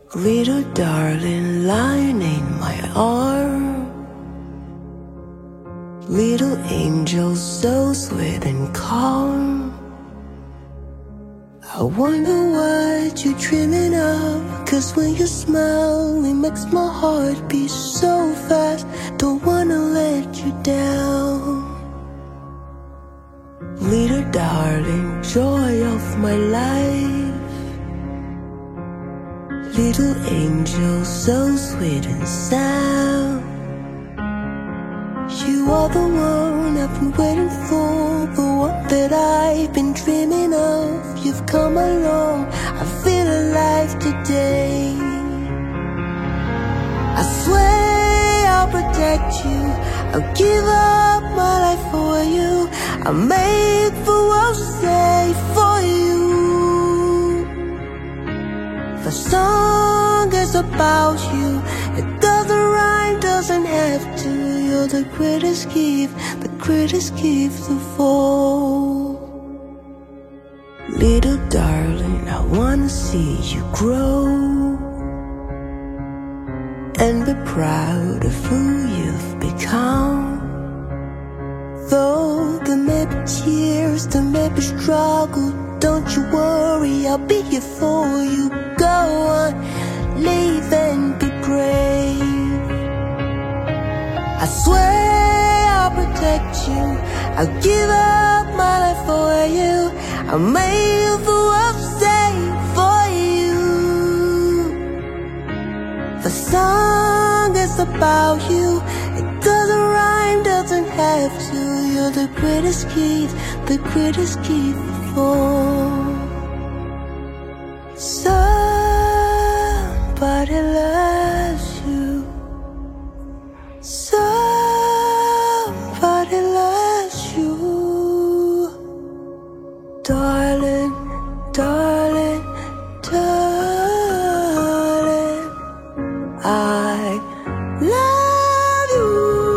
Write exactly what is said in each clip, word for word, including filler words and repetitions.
Little darling lying in my arm, little angel so sweet and calm. I wonder what you're dreaming of, 'cause when you smile it makes my heart beat so fast. Don't wanna let you down. Little darling, joy of my life, little angel so sweet and sound. You are the one I've been waiting for, the one that I've been dreaming of. You've come along, I feel alive today. I swear I'll protect you, I'll give up my life for you. I'll make the world safe for you. The song is about you, it doesn't rhyme, doesn't have to. You're the greatest gift, the greatest gift of all. Little darling, I wanna see you grow and be proud of who you've become. Though there may be tears, there may be struggle, don't you worry, I'll be here for you. Go on, live and be brave. I swear I'll protect you, I'll give up my life for you. I'll make the world safe for you. The song is about you, it doesn't rhyme, doesn't have to. You're the greatest gift, the greatest gift of all. Somebody loves you, somebody loves you. Darling, darling, darling, I love you.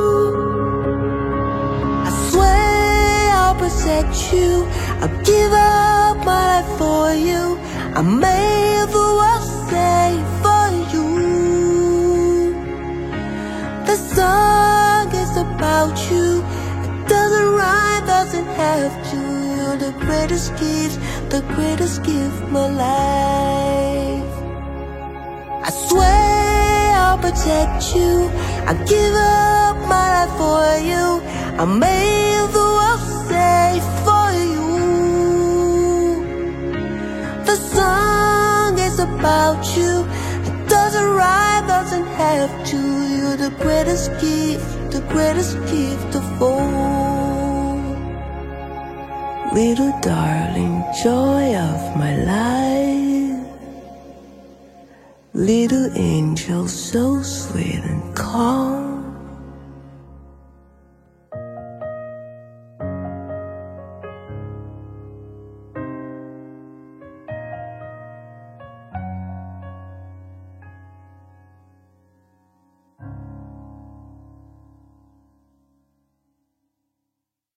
I swear I'll protect you, I'll give up my life for you. I made the world safe for you. The song is about you, it doesn't rhyme, doesn't have to. You're the greatest gift, the greatest gift, my life. I swear I'll protect you, I'll give up my life for you. I made the world safe for you. The song is about you, it doesn't rhyme, doesn't have to. You're the greatest gift, the greatest gift of all. Little darling, joy of my life, little angel so sweet and calm.